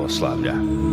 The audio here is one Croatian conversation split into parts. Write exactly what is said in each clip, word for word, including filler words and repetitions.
pravoslavlja.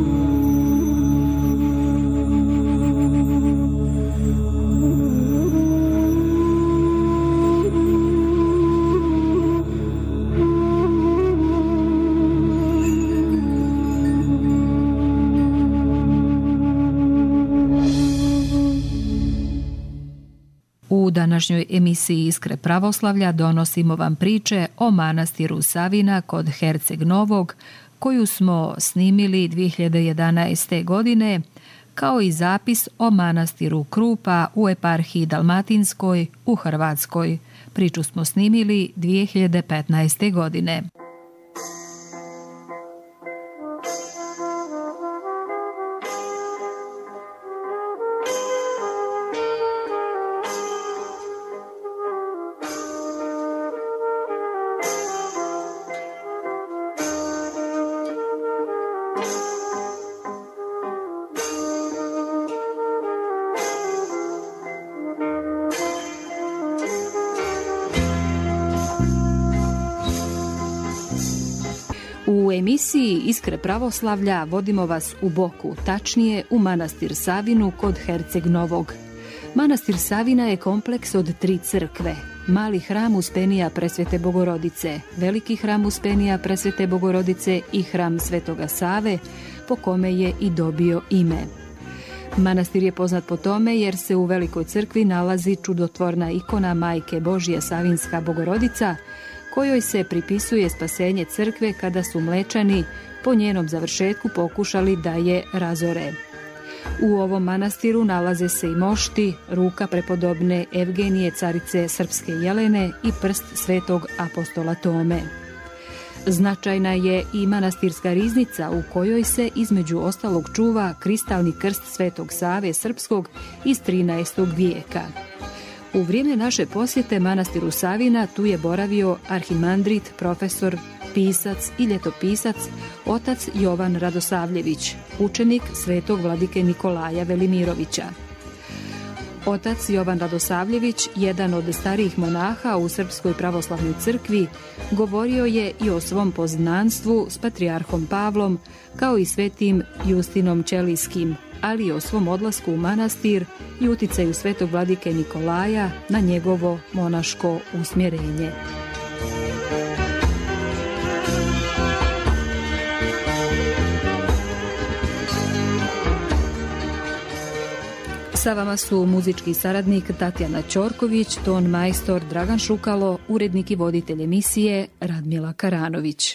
U današnjoj emisiji Iskre pravoslavlja donosimo vam priče o manastiru Savina kod Herceg Novog, koju smo snimili dvije hiljade jedanaeste. godine, kao i zapis o manastiru Krupa u eparhiji Dalmatinskoj u Hrvatskoj. Priču smo snimili dvije hiljade petnaeste. godine. U emisiji Iskre pravoslavlja vodimo vas u Boku, tačnije u manastir Savinu kod Herceg Novog. Manastir Savina je kompleks od tri crkve. Mali hram Uspenija Presvete Bogorodice, veliki hram Uspenija Presvete Bogorodice i hram Svetoga Save, po kome je i dobio ime. Manastir je poznat po tome jer se u velikoj crkvi nalazi čudotvorna ikona Majke Božje Savinska Bogorodica, kojoj se pripisuje spasenje crkve kada su Mlečani po njenom završetku pokušali da je razore. U ovom manastiru nalaze se i mošti, ruka prepodobne Evgenije, carice Srpske Jelene i prst svetog apostola Tome. Značajna je i manastirska riznica u kojoj se između ostalog čuva kristalni krst Svetog Save Srpskog iz trinaestog. vijeka. U vrijeme naše posjete manastiru Savina tu je boravio arhimandrit, profesor, pisac i ljetopisac otac Jovan Radosavljević, učenik svetog vladike Nikolaja Velimirovića. Otac Jovan Radosavljević, jedan od starijih monaha u Srpskoj pravoslavnoj crkvi, govorio je i o svom poznanstvu s patrijarhom Pavlom, kao i svetim Justinom Ćelijskim, ali i o svom odlasku u manastir i uticaju svetog vladike Nikolaja na njegovo monaško usmjerenje. Sa vama su muzički saradnik Tatjana Ćorković, ton majstor Dragan Šukalo, urednik i voditelj emisije Radmila Karanović.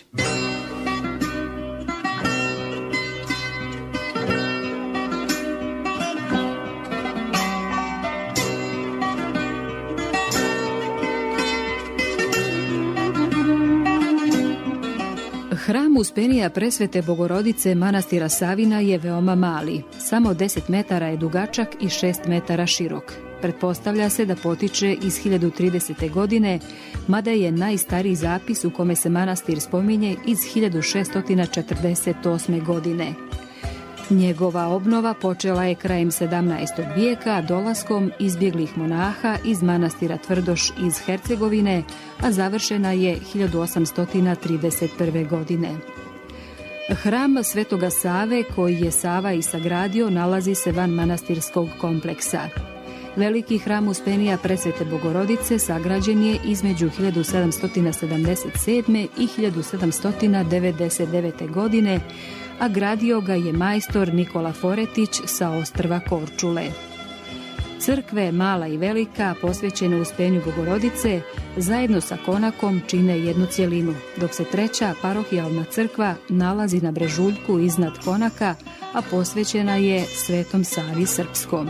Hram Uspenija Presvete Bogorodice manastira Savina je veoma mali, samo deset metara je dugačak i šest metara širok. Pretpostavlja se da potiče iz hiljadu tridesete. godine, mada je najstariji zapis u kome se manastir spominje iz hiljadu šeststo četrdeset osme. godine. Njegova obnova počela je krajem sedamnaestog. vijeka dolaskom izbjeglih monaha iz manastira Tvrdoš iz Hercegovine, a završena je hiljadu osamsto trideset prve. godine. Hram Svetoga Save, koji je Sava i sagradio, nalazi se van manastirskog kompleksa. Veliki hram Uspenija Presvete Bogorodice sagrađen je između hiljadu sedamsto sedamdeset sedme. i hiljadu sedamsto devedeset devete. godine, a gradio ga je majstor Nikola Foretić sa ostrva Korčule. Crkve, mala i velika, posvećene Uspenju Bogorodice, zajedno sa konakom čine jednu cjelinu, dok se treća parohijalna crkva nalazi na brežuljku iznad konaka, a posvećena je Svetom Savi Srpskom.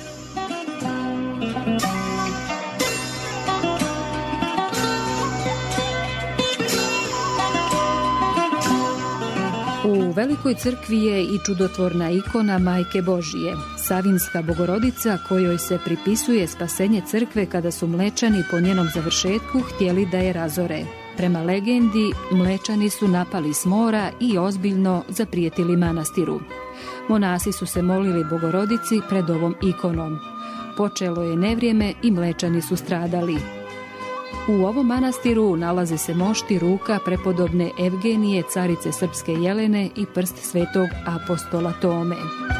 U Velikoj crkvi je i čudotvorna ikona Majke Božije, Savinska Bogorodica, kojoj se pripisuje spasenje crkve kada su Mlečani po njenom završetku htjeli da je razore. Prema legendi, Mlečani su napali s mora i ozbiljno zaprijetili manastiru. Monasi su se molili Bogorodici pred ovom ikonom. Počelo je nevrijeme i Mlečani su stradali. U ovom manastiru nalaze se mošti ruka prepodobne Evgenije, carice srpske Jelene i prst svetog apostola Tome.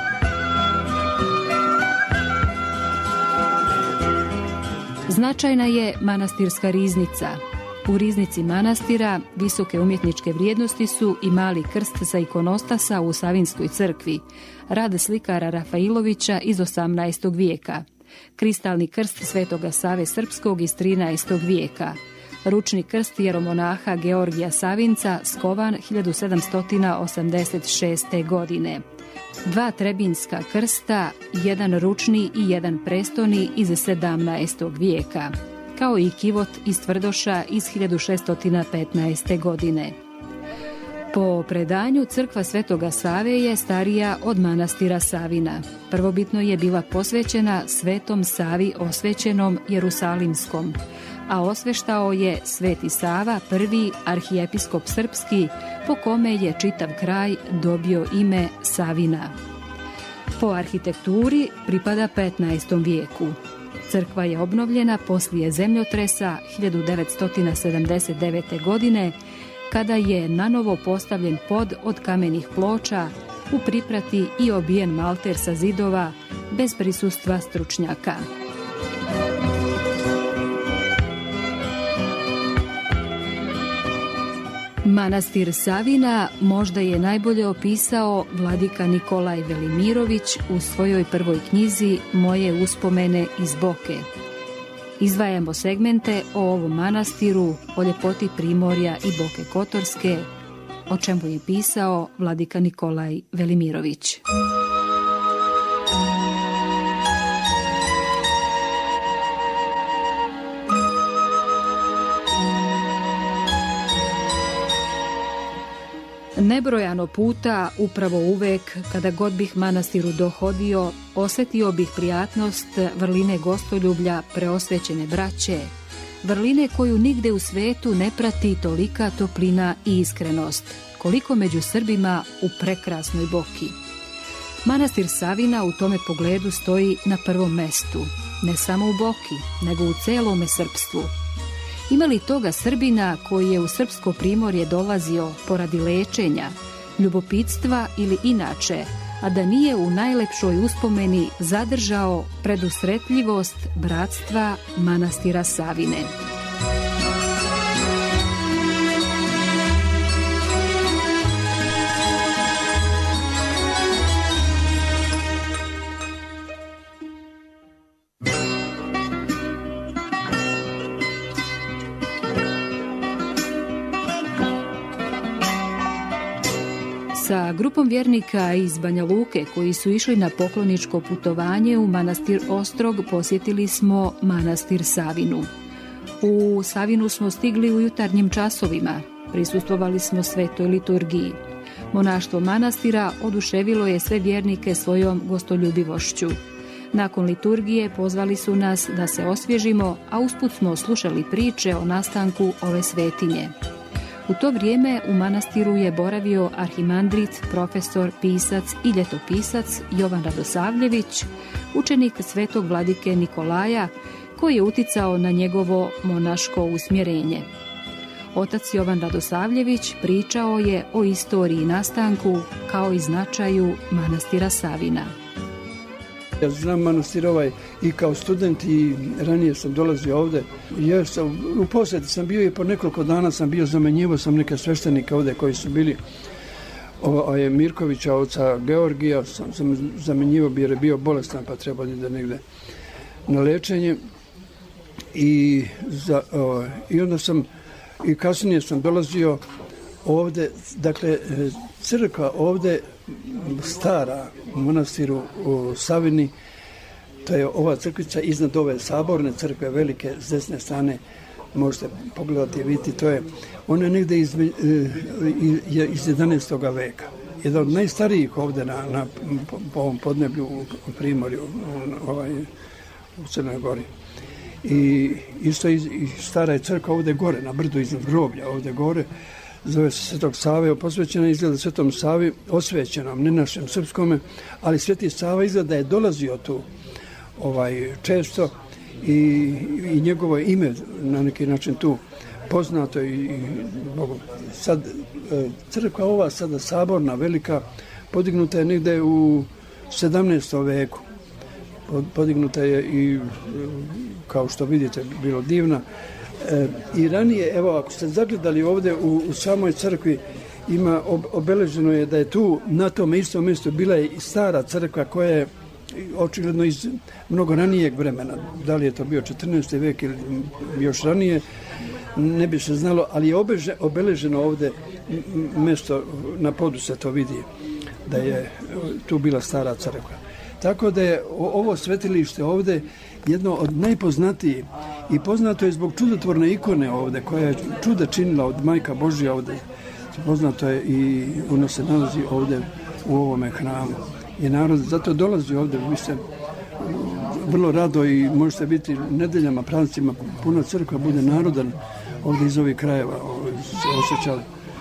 Značajna je manastirska riznica. U riznici manastira visoke umjetničke vrijednosti su i mali krst sa ikonostasa u Savinskoj crkvi, rad slikara Rafailovića iz osamnaestog vijeka, kristalni krst svetoga Save Srpskog iz trinaestog vijeka, ručni krst jeromonaha Georgija Savinca skovan hiljadu sedamsto osamdeset šeste. godine, dva trebinska krsta, jedan ručni i jedan prestoni iz sedamnaestog vijeka, kao i kivot iz tvrdoša iz hiljadu šesto petnaeste. godine. Po predanju crkva Svetoga Save je starija od manastira Savina. Prvobitno je bila posvećena Svetom Savi osvećenom Jerusalimskom, a osveštao je Sveti Sava, prvi arhijepiskop srpski, po kome je čitav kraj dobio ime Savina. Po arhitekturi pripada petnaestom vijeku. Crkva je obnovljena poslije zemljotresa hiljadu devetsto sedamdeset devete. godine, kada je nanovo postavljen pod od kamenih ploča, u priprati i obijen malter sa zidova, bez prisustva stručnjaka. Manastir Savina možda je najbolje opisao vladika Nikolaj Velimirović u svojoj prvoj knjizi Moje uspomene iz Boke. Izdvajamo segmente o ovom manastiru, o ljepoti Primorja i Boke Kotorske, o čemu je pisao vladika Nikolaj Velimirović. Nebrojano puta, upravo uvek, kada god bih manastiru dohodio, osjetio bih prijatnost vrline gostoljublja preosvećene braće, vrline koju nigde u svetu ne prati tolika toplina i iskrenost, koliko među Srbima u prekrasnoj Boki. Manastir Savina u tome pogledu stoji na prvom mestu, ne samo u Boki, nego u celome srpstvu. Ima li toga Srbina koji je u srpsko primorje dolazio poradi lečenja, ljubopitstva ili inače, a da nije u najlepšoj uspomeni zadržao predusretljivost bratstva manastira Savine? Sa grupom vjernika iz Banja Luke koji su išli na pokloničko putovanje u manastir Ostrog posjetili smo manastir Savinu. U Savinu smo stigli u jutarnjim časovima, prisustvovali smo svetoj liturgiji. Monaštvo manastira oduševilo je sve vjernike svojom gostoljubivošću. Nakon liturgije pozvali su nas da se osvježimo, a usput smo slušali priče o nastanku ove svetinje. U to vrijeme u manastiru je boravio arhimandrit, profesor, pisac i ljetopisac Jovan Radosavljević, učenik svetog vladike Nikolaja, koji je uticao na njegovo monaško usmjerenje. Otac Jovan Radosavljević pričao je o istoriji nastanku kao i značaju manastira Savina. Ja znam manastir ovaj i kao student i ranije sam dolazio ovdje. Ja sam, u posjeti sam bio i po nekoliko dana sam bio, zamenjivao sam neke sveštenike ovdje koji su bili ovaj, Mirkovića, oca Georgija, sam, sam zamenjivao jer je bio bolestan pa trebao da negdje na lečenje. I, za, o, I onda sam, i kasnije sam dolazio ovdje, dakle crkva ovdje stara u manastiru u Savini, to je ova crkvica iznad ove saborne crkve velike s desne strane, možete pogledati i vidjeti, to je, ona je negdje iz, iz jedanaestog veka. Jedna od najstarijih ovdje na, na, po, po ovom podneblju u, u Primorju, u, ovaj, u Crnoj Gori. I isto i, i stara je crkva ovdje gore, na brdu iznad groblja, ovdje gore, zove se Svetog Save, posvećena izgleda Svetom Savi, osvećenom, ne našem srpskome, ali Sveti Sava izgleda je dolazio tu ovaj, često i, i njegovo ime na neki način tu poznato i, i sad crkva ova sada saborna velika podignuta je negde u sedamnaestom veku. Podignuta je i kao što vidite bilo divna. E, I ranije, evo ako ste zagledali ovde u, u samoj crkvi ima ob, obeleženo je da je tu na tom istom mjestu bila je i stara crkva koja je očigledno iz mnogo ranijeg vremena. Da li je to bio četrnaesti vek ili još ranije, ne bi se znalo, ali je obeže, obeleženo ovde mjesto na podu se to vidi da je tu bila stara crkva. Tako da je ovo svetilište ovde jedno od najpoznatijih i poznato je zbog čudotvorne ikone ovde koja je čuda činila od Majka Božja ovde. Poznato je i ono se nalazi ovde u ovome hramu. I narod zato dolazi ovde, vi ste vrlo rado i možete biti nedeljama, praznicima, puna crkva bude narodan ovde iz ovih krajeva. Ovdje se osjeća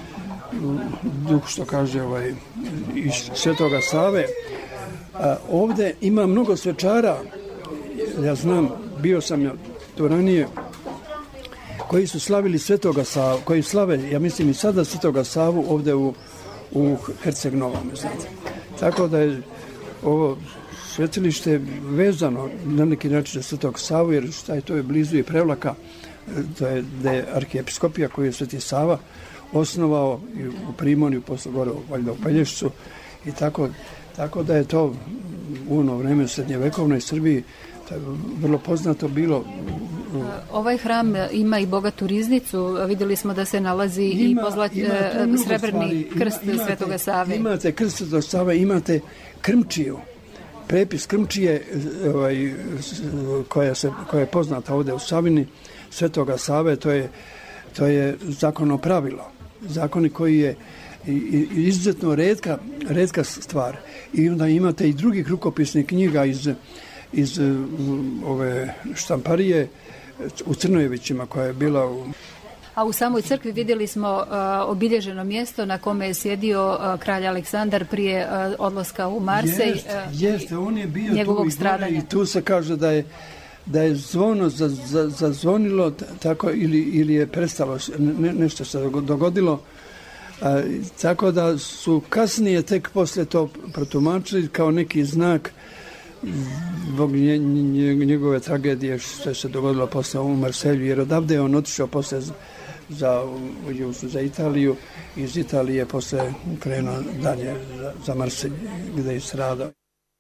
duh što kaže ovaj, iz Svetoga Save. A, ovde ima mnogo svečara, ja znam, bio sam ja to ranije, koji su slavili Svetoga Savu, koji slave, ja mislim i sada Svetoga Savu ovde u, u Herceg Novome, znate. Tako da je ovo svetilište vezano na neki način za Svetog Savu, jer šta to je blizu i Prevlaka, to je, da je arhijepiskopija koju je Sveti Sava osnovao i u Primorju, posle gore valjda u Pelješcu i tako, tako da je to u ono vreme u srednjevekovnoj Srbiji vrlo poznato bilo. Ovaj hram ima i bogatu riznicu, vidjeli smo da se nalazi ima, i pozlat, ima srebrni stvari. krst ima, Svetoga Save. Imate krst Svetoga Save, imate krmčiju, prepis krmčije ovaj, koja, se, koja je poznata ovde u Savini Svetoga Save, to je, to je zakonno pravilo, zakoni koji je i, i izuzetno redka, redka stvar. I onda imate i drugih rukopisnih knjiga iz iz um, ove štamparije u Crnojevićima koja je bila u... A u samoj crkvi vidjeli smo uh, obilježeno mjesto na kome je sjedio uh, kralj Aleksandar prije uh, odlaska u Marsej. Jeste, uh, jeste, on je bio njegovog tu i, stradanja. I tu se kaže da je da je zvono zazvonilo za, za tako ili, ili je prestalo, ne, nešto se dogodilo. A, tako da su kasnije tek posle to protumačili kao neki znak zbog nje, nje, njegove tragedije što se dogodilo posle u Marselju, jer odavde je on otišao posle za, za Italiju, iz Italije posle krenuo dalje za, za Marselj gde je stradao.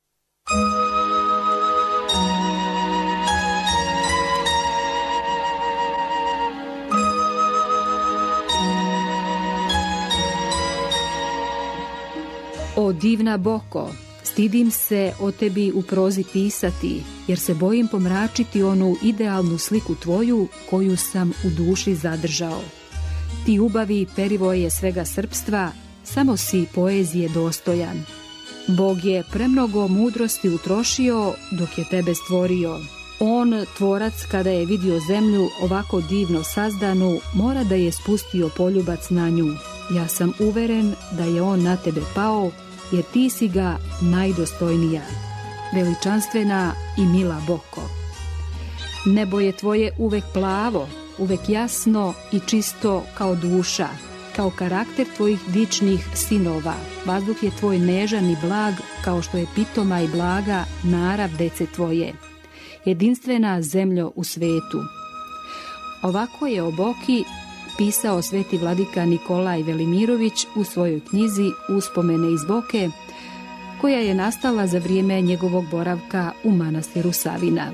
O divna Boko, stidim se o tebi u prozi pisati, jer se bojim pomračiti onu idealnu sliku tvoju koju sam u duši zadržao. Ti ubavi perivoje svega srpstva, samo si poezije dostojan. Bog je premnogo mudrosti utrošio dok je tebe stvorio. On, tvorac, kada je vidio zemlju ovako divno sazdanu, mora da je spustio poljubac na nju. Ja sam uveren da je on na tebe pao, jer ti si ga najdostojnija, veličanstvena i mila Boko. Nebo je tvoje uvek plavo, uvek jasno i čisto kao duša, kao karakter tvojih dičnih sinova. Vazduh je tvoj nežan i blag, kao što je pitoma i blaga narav dece tvoje. Jedinstvena zemljo u svetu. Ovako je o Boki pisao sveti vladika Nikolaj Velimirović u svojoj knjizi Uspomene iz Boke, koja je nastala za vrijeme njegovog boravka u manastiru Savina.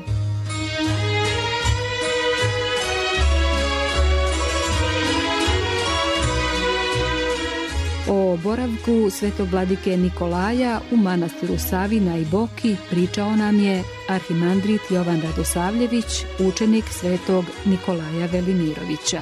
O boravku svetog vladike Nikolaja u manastiru Savina i Boki pričao nam je arhimandrit Jovan Radosavljević, učenik svetog Nikolaja Velimirovića.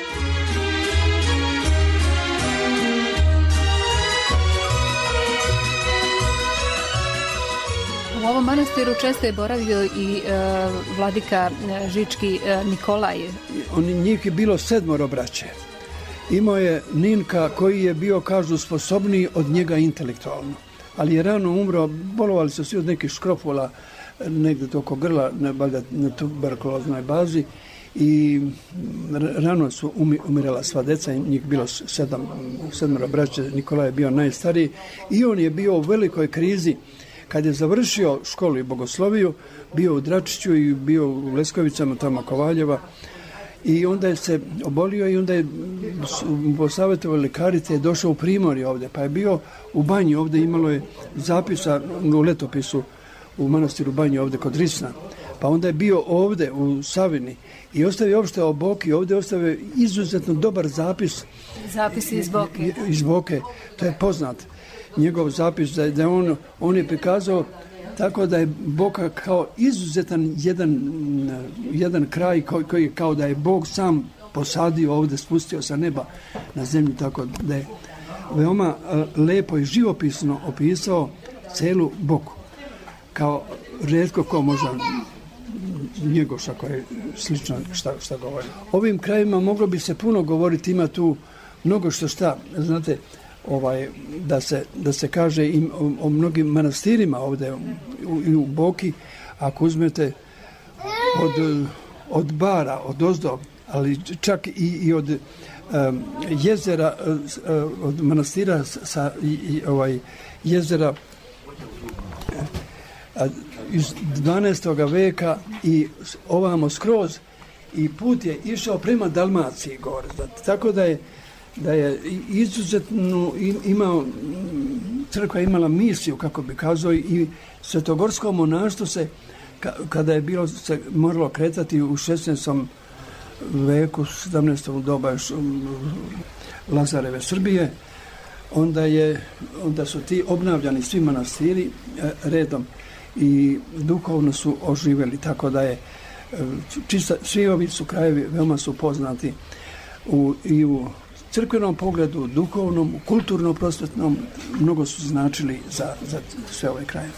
U ovom manastiru često je boravio i e, vladika e, Žički e, Nikolaj. On, njih je bilo sedmoro braće. Imao je Ninka koji je bio, kažu, sposobniji od njega intelektualno. Ali je rano umro, bolovali su svi od nekih škropula, negdje oko grla, valjda na tuberkuloznoj bazi i rano su umirala sva deca, njih bilo sedam, sedmero braće, Nikolaj je bio najstariji i on je bio u velikoj krizi. Kad je završio školu i bogosloviju, bio u Dračiću i bio u Leskovicama, tamo Kovaljeva, i onda je se obolio i onda je posavjetovali lekari, te je došao u Primorje ovdje, pa je bio u Banji, ovdje imalo je zapisa u letopisu u manastiru Banji ovdje kod Risna, pa onda je bio ovdje u Savini i ostavio uopšte o Boki, ovdje ostavio izuzetno dobar zapis. Zapis iz Boke. Iz Boke, to je poznat. Njegov zapis da je, da on, on je prikazao tako da je Boka kao izuzetan jedan, jedan kraj koji, koji kao da je Bog sam posadio ovdje, spustio sa neba na zemlju, tako da je veoma lepo i živopisno opisao celu Boku. Kao rijetko ko možda Njegoša koja je slično šta, šta govori. Ovim krajima moglo bi se puno govoriti, ima tu mnogo što šta, znate, ovaj, da, se, da se kaže i o, o mnogim manastirima ovdje u, u, u Boki, ako uzmete od, od Bara, od Ozdo, ali čak i, i od um, jezera, uh, od manastira sa i, i, ovaj, jezera uh, iz dvanaestog veka i ovamo skroz i put je išao prema Dalmaciji gore. Tako da je da je izuzetno imao, crkva imala misiju, kako bi kazao, i svetogorsko monaštvo se, kada je bilo se moralo kretati u šesnaestom veku, sedamnaestom doba još Lazareve Srbije, onda je, onda su ti obnavljani svi manastiri redom i duhovno su oživjeli, tako da je čista, svi ovi su krajevi veoma su poznati u, i u crkvenom pogledu, duhovnom, kulturno prosvetnom, mnogo su značili za, za sve ove krajeve.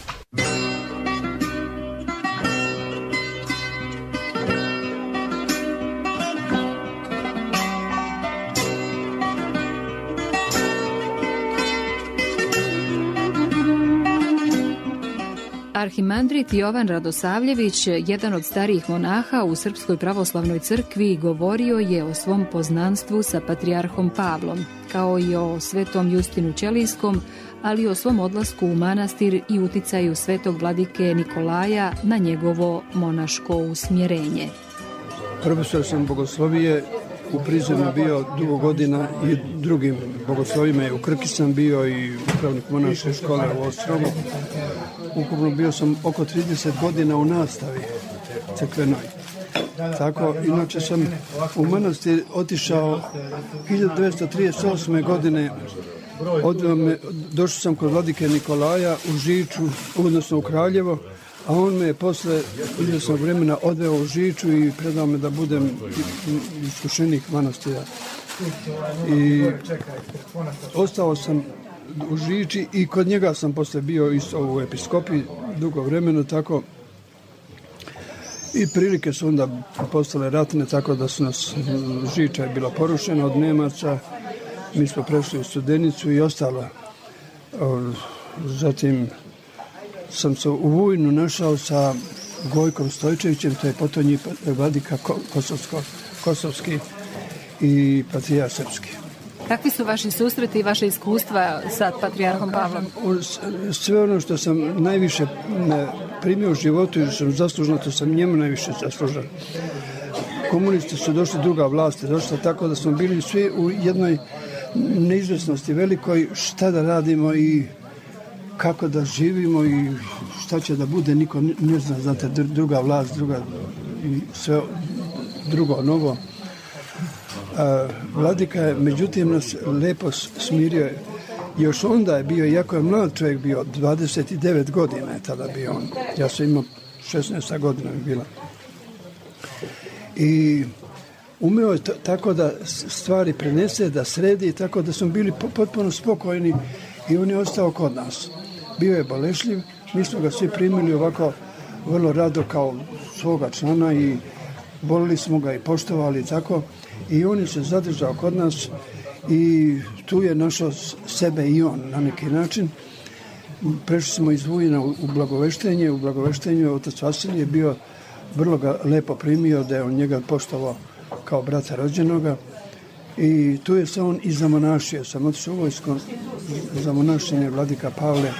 Arhimandrit Jovan Radosavljević, jedan od starijih monaha u Srpskoj pravoslavnoj crkvi, govorio je o svom poznanstvu sa patrijarhom Pavlom, kao i o svetom Justinu Ćelijskom, ali i o svom odlasku u manastir i uticaju svetog vladike Nikolaja na njegovo monaško usmjerenje. Profesor sam bogoslovije, u Prizrenu bio dugo godina i drugim bogoslovima je u Krki sam bio i upravnik monaške škole u Ostrogu. Ukupno bio sam oko trideset godina u nastavi crkvenoj. Tako, inače sam u manastir otišao hiljadu devetsto trideset osme. godine. Me, došao sam kod vladike Nikolaja u Žiču, odnosno u Kraljevo, a on me posle izvjesnog vremena odveo u Žiču i predao me da budem iskušenik manastira. I ostao sam u Žiči i kod njega sam posle bio isto u episkopiji dugo vremena, tako i prilike su onda postale ratne, tako da su nas, Žiča je bila porušena od Nemaca, mi smo prešli u Studenicu i ostalo. Zatim sam se u Vujnu našao sa Gojkom Stojčevićem, to je potonji vladika Kosovsko, Kosovski i patrijarh srpski. Kakvi su vaši susreti i vaše iskustva sa patrijarhom Pavlom? Sve ono što sam najviše primio u životu i što sam zaslužno, to sam njemu najviše zaslužan. Komunisti su došli, druga vlast je došla, tako da smo bili svi u jednoj neizvjesnosti velikoj, šta da radimo i kako da živimo i šta će da bude, niko ne zna, znate, druga vlast, druga i sve drugo, novo. A, vladika je, međutim, nas lepo smirio. Još onda je bio, iako je mlad čovjek bio, dvadeset devet godina je tada bio on. Ja sam imao šesnaest godina je bila. I umeo je t- tako da stvari prenese, da sredi, tako da smo bili potpuno spokojni i on je ostao kod nas. Bio je bolešljiv, mi smo ga svi primili ovako vrlo rado kao svoga člana i volili smo ga i poštovali i tako. I on je se zadržao kod nas i tu je našao sebe i on na neki način. prešli smo iz Vujina u Blagoveštenje. U Blagoveštenju otac Vasilij je bio, vrlo ga lepo primio, da je on njega poštovao kao brata rođenoga. I tu je se on i zamonašio. Sam otišao u vojsko za monašenje vladika Pavle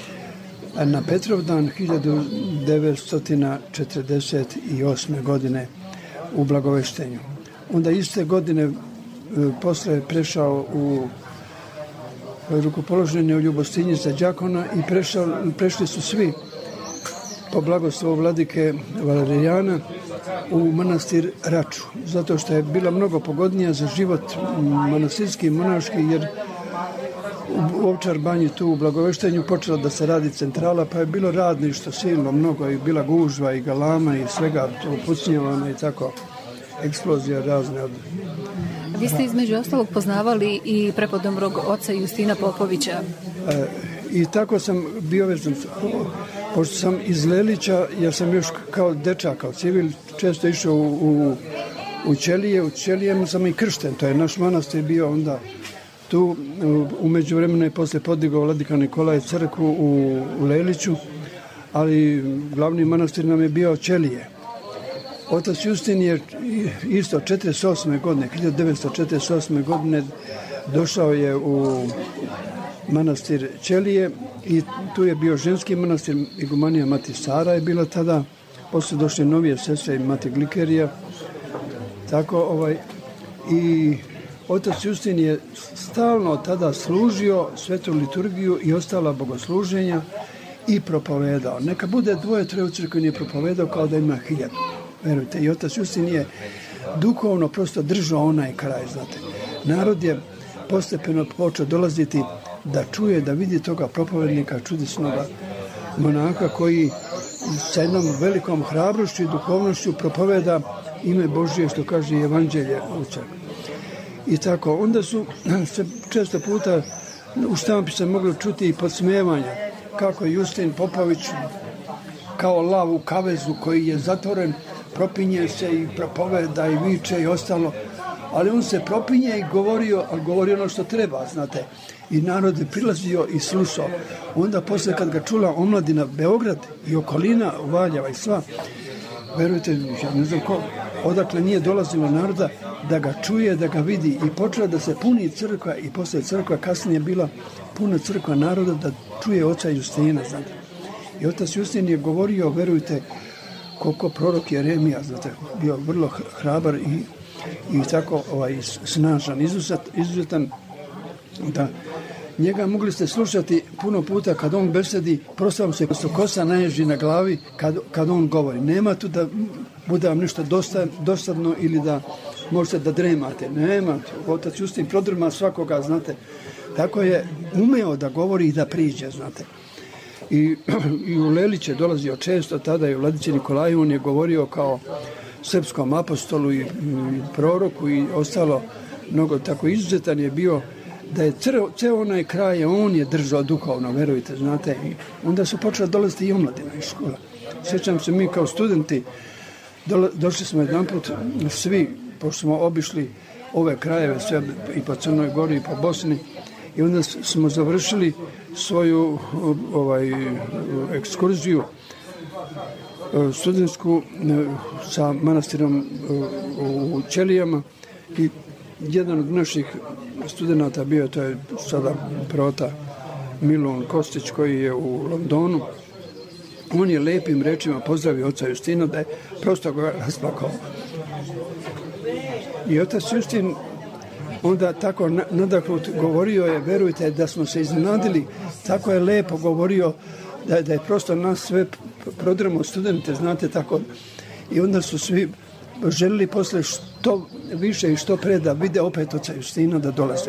na Petrovdan hiljadu devetsto četrdeset osme. godine u Blagoveštenju. Onda iste godine posle je prešao u rukopoloženje u Ljubostinji za đakona i prešao, prešli su svi po blagoslovu vladike Valerijana u manastir Raču, zato što je bila mnogo pogodnija za život manastirski i monaški, jer u Ovčar banji tu u Blagoveštenju počela da se radi centrala, pa je bilo radništvo silno mnogo i bila gužva i galama i svega pucnjavana i tako, eksplozija razne. Vi ste između ostalog poznavali i prepodobnog oca Justina Popovića. E, I tako sam bio vezan, pošto sam iz Lelića, ja sam još kao dečak, kao civil, često išao u, u, u Ćelije, u Ćelijama sam i kršten, to je naš manastir bio onda tu. U međuvremenu je posle podigao vladika Nikolaj crkvu u, u Leliću, ali glavni manastir nam je bio Ćelije. Otac Justin je isto četrdeset osme. godine, hiljadu devetsto četrdeset osme. godine došao je u manastir Ćelije i tu je bio ženski manastir, igumanija Mati Sara je bila tada, posle došle novije sestre i Mati Glikerija. Tako, ovaj, i otac Justin je stalno tada služio svetu liturgiju i ostala bogosluženja i propovedao. Neka bude dvoje, troje u crkvi nije propovedao kao da ima hiljadu. Verujte, i otac Justin je duhovno prosto držao onaj kraj, znate. Narod je postepeno počeo dolaziti da čuje, da vidi toga propovednika, čudesnoga monaka koji sa jednom velikom hrabrošću i duhovnošću propoveda ime Božije, što kaže evanđelje u crkvi. I tako, onda su se često puta u štampi se moglo čuti i podsmijevanja, kako je Justin Popović kao lav u kavezu koji je zatvoren, propinje se i propoveda i viče i ostalo, ali on se propinje i govorio, ali govorio ono što treba, znate. I narod je prilazio i slušao. Onda posle kad ga čula omladina Beograd i okolina, Valjeva i sva, verujte, ja ne znam ko, odakle nije dolazilo naroda da ga čuje, da ga vidi, i počela da se puni crkva, i posle crkva kasnije bila puna crkva naroda da čuje oca Justina, znate. I otac Justin je govorio, verujte, koliko prorok Jeremija, znate, bio vrlo hrabar i, i tako ovaj, snažan, izuzet, izuzetan, da njega mogli ste slušati puno puta kad on besedi, prosto vam se kosa naježi na glavi kad, kad on govori. Nema tu da bude vam nešto dosta, dosadno ili da možete da dremate. Nema, otac Justin prodrma svakoga, znate. Tako je umeo da govori i da priđe, znate. I, i u Lelić je dolazio često, tada i u Vladici Nikolaju, on je govorio kao srpskom apostolu i, i proroku i ostalo mnogo, tako izuzetan je bio da je ceo, ceo onaj kraj, on je držao duhovno, verujte, znate. I onda su počela dolaziti i omladina iz škola. Sjećam se, mi kao studenti do, došli smo jedan put svi, pošto smo obišli ove krajeve sve i po Crnoj Gori i po Bosni, i onda smo završili svoju ovaj, ekskurziju studentsku sa manastirom u Ćelijama, i jedan od naših studenata bio, to je sada prota Milon Kostić, koji je u Londonu. On je lepim rečima pozdravio oca Justina, da je prosto ga rasplakao. I otac Justin onda tako nadahnut govorio je, verujte da smo se iznenadili, tako je lepo govorio da, da je prosto nas sve prodrmo studente, znate, tako. I onda su svi želili posle što više i što pre da vide opet oca Justina da dolaze.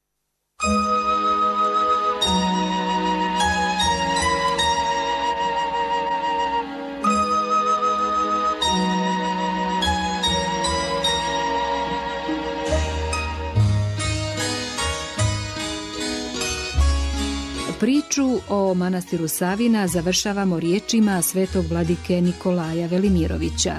Priču o manastiru Savina završavamo riječima svetog vladike Nikolaja Velimirovića.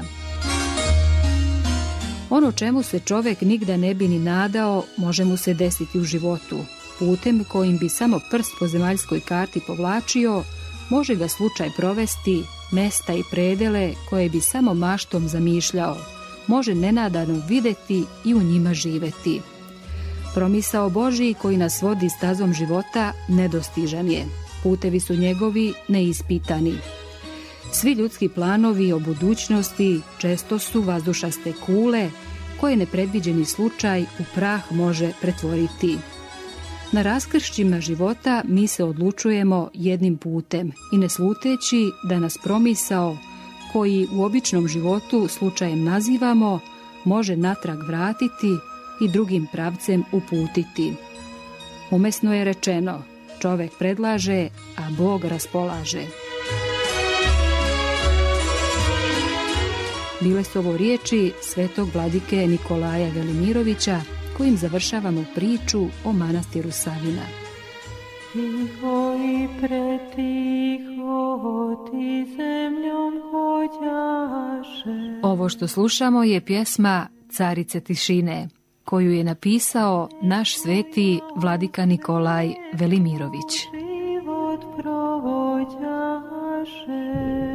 Ono čemu se čovek nigda ne bi ni nadao, može mu se desiti u životu. putem kojim bi samo prst po zemaljskoj karti povlačio, može ga slučaj provesti, mesta i predele koje bi samo maštom zamišljao, može nenadano vidjeti i u njima živjeti. Promisao Božji koji nas vodi stazom života nedostižan je. Putevi su njegovi neispitani. Svi ljudski planovi o budućnosti često su vazdušaste kule koje nepredviđeni slučaj u prah može pretvoriti. Na raskršćima života mi se odlučujemo jednim putem i ne sluteći da nas promisao, koji u običnom životu slučajem nazivamo, može natrag vratiti i drugim pravcem uputiti. Umesno je rečeno, čovek predlaže, a Bog raspolaže. Bile su ovo riječi svetog vladike Nikolaja Velimirovića, kojim završavamo priču o manastiru Savina. Tiho i pretiho ti zemljom hođaše. Ovo što slušamo je pjesma Carice tišine, koju je napisao naš sveti vladika Nikolaj Velimirović. Život provođaše,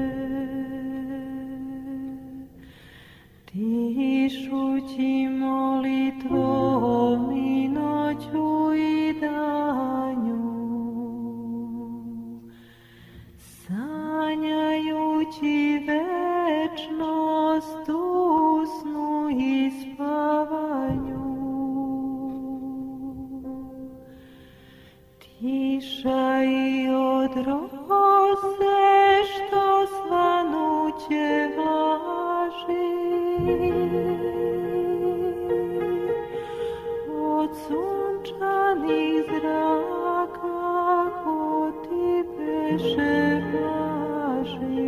tišući molitvom i noću i danju, sanjajući večnost u snu i spavanju. Tiša i od rose što svanuće vlaži, od sunčanih zraka ko ti beše vlaži.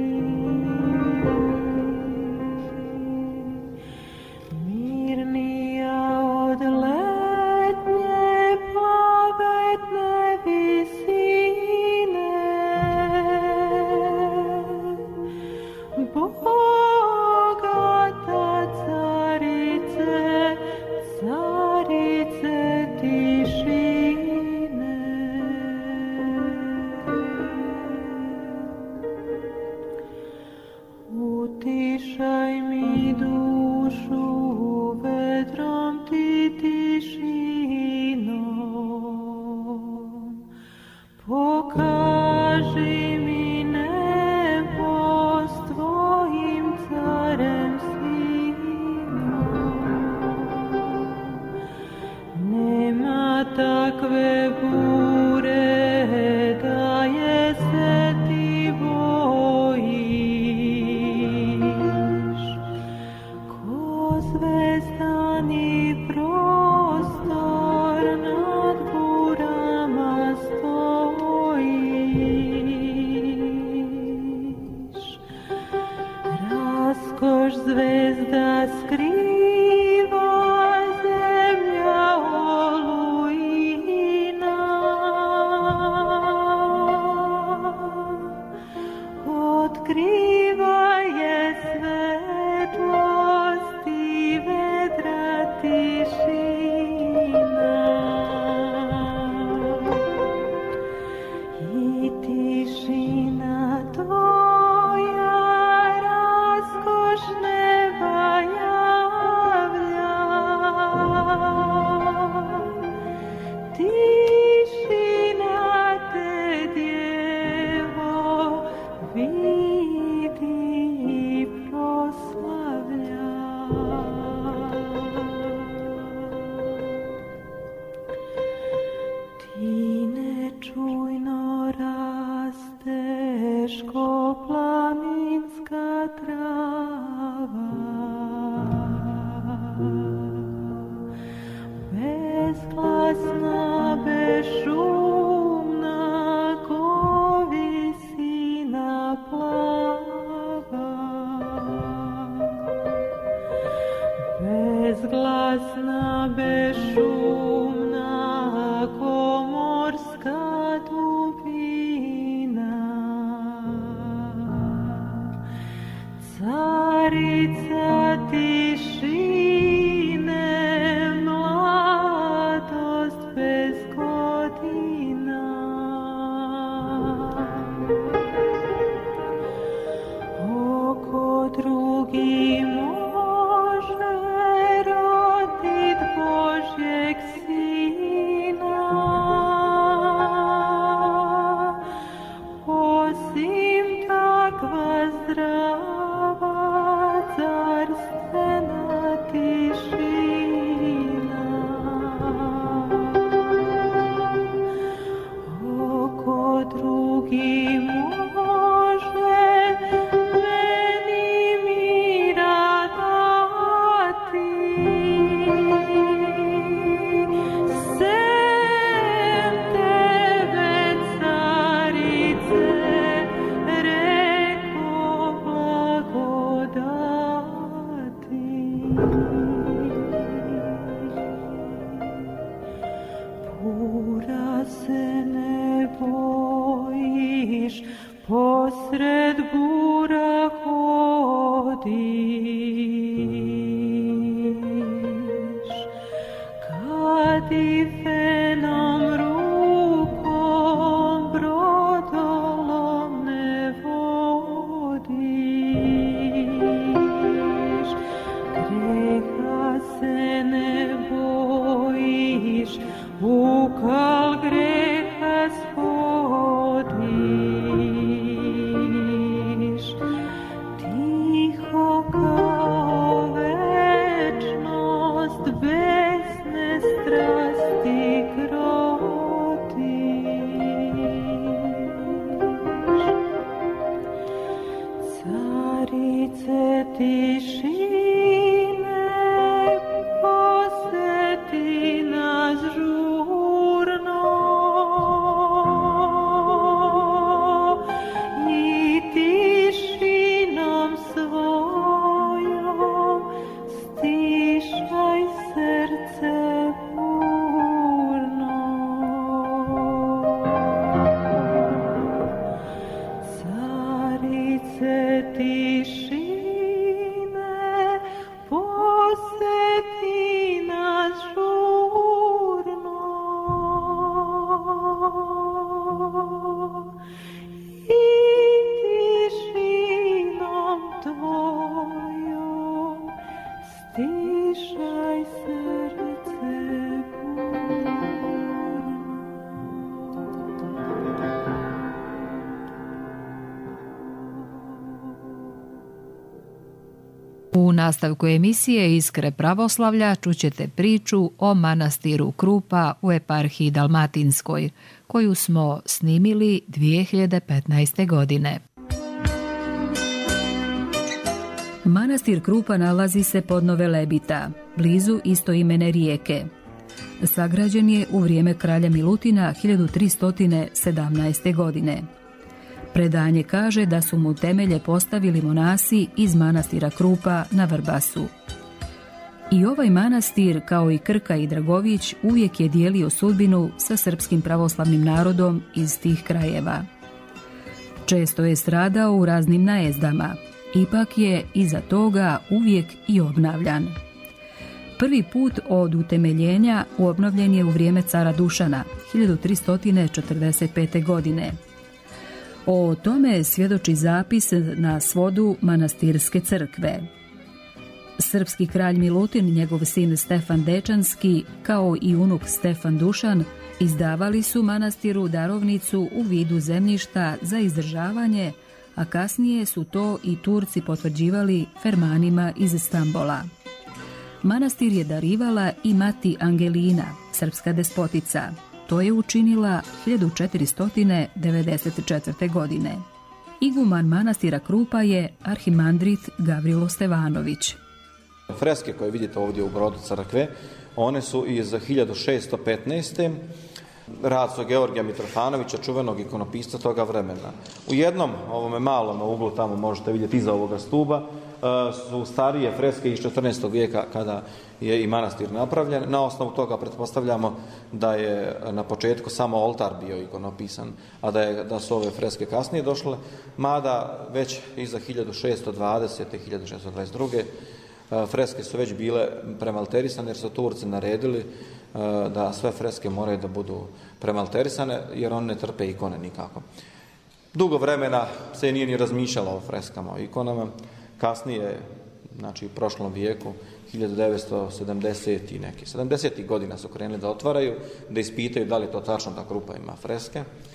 Mirnija od letnje pavetne visine, bogata carice, carice tišine. Utišaj mi dušu vedrom ti tišinom, pokaži mi nebo s tvojim carem sinom. Nema takve bure da je se ti bojiš, ko zvezdani prostor nad burama stojiš. Raskoš zvezda skriva zemlja olujina, otkriva je svetlost i vedra tišina. I tišina tvoja raskoš neba javlja, tišina te djevo vidi i proslavlja. Ti nečujno rasteš ko planinska trava, bezglasna, bešumna, ko visina plava. Bezglasna, bešumna, ko morska dubina, carica tišine, mladost bez godine. Moskva zdrava, carstvena tišina. Oko drugi može meni mira dati. Sem tebe, carice, reko blagodati. Bura se ne bojiš, posred bura hodiš. Kad i fenom rukom brodolom ne vodiš, greha se ne bojiš, u kal greha shodiš. Tiho kao večnost, besne strasti krotiš. Carice tišine, poseti nas žurno i tišinom svojom stišaj srce burno. Carice tišine, poseti nas žurno i tišinom tvojom stišaj srce burno. U nastavku emisije Iskre pravoslavlja čućete priču o manastiru Krupa u eparhiji Dalmatinskoj, koju smo snimili dvije hiljade petnaeste. godine. Manastir Krupa nalazi se podno Velebita, blizu istoimene rijeke. Sagrađen je u vrijeme kralja Milutina hiljadu tristo sedamnaeste. godine. Predanje kaže da su mu temelje postavili monasi iz manastira Krupa na Vrbasu. I ovaj manastir, kao i Krka i Dragović, uvijek je dijelio sudbinu sa srpskim pravoslavnim narodom iz tih krajeva. Često je stradao u raznim najezdama, ipak je iza toga uvijek i obnavljan. Prvi put od utemeljenja obnovljen je u vrijeme cara Dušana, hiljadu tristo četrdeset pete. godine. O tome svjedoči zapis na svodu manastirske crkve. Srpski kralj Milutin, njegov sin Stefan Dečanski, kao i unuk Stefan Dušan, izdavali su manastiru darovnicu u vidu zemljišta za izdržavanje, a kasnije su to i Turci potvrđivali fermanima iz Stambola. Manastir je darivala i mati Angelina, srpska despotica. To je učinila hiljadu četiristo devedeset četvrte. godine. Iguman manastira Krupa je arhimandrit Gavrilo Stevanović. Freske koje vidite ovdje u brodu crkve, one su iz hiljadu šesto petnaeste. rad su Georgija Mitrofanovića, čuvenog ikonopista toga vremena. U jednom ovome malom uglu, tamo možete vidjeti iza ovoga stuba, su starije freske iz četrnaestog vijeka kada je i manastir napravljen. Na osnovu toga pretpostavljamo da je na početku samo oltar bio ikonopisan, a da, je, da su ove freske kasnije došle, mada već iza hiljadu šesto dvadesete. hiljadu šesto dvadeset druge. freske su već bile premalterisane jer su Turci naredili da sve freske moraju da budu premalterisane jer one ne trpe ikone nikako. Dugo vremena se nije ni razmišljalo o freskama, o ikonama. Kasnije, znači u prošlom vijeku, hiljadu devetsto sedamdeset i neki, sedamdesetih godina su krenuli da otvaraju, da ispitaju da li to tačno da Krupa ima freske.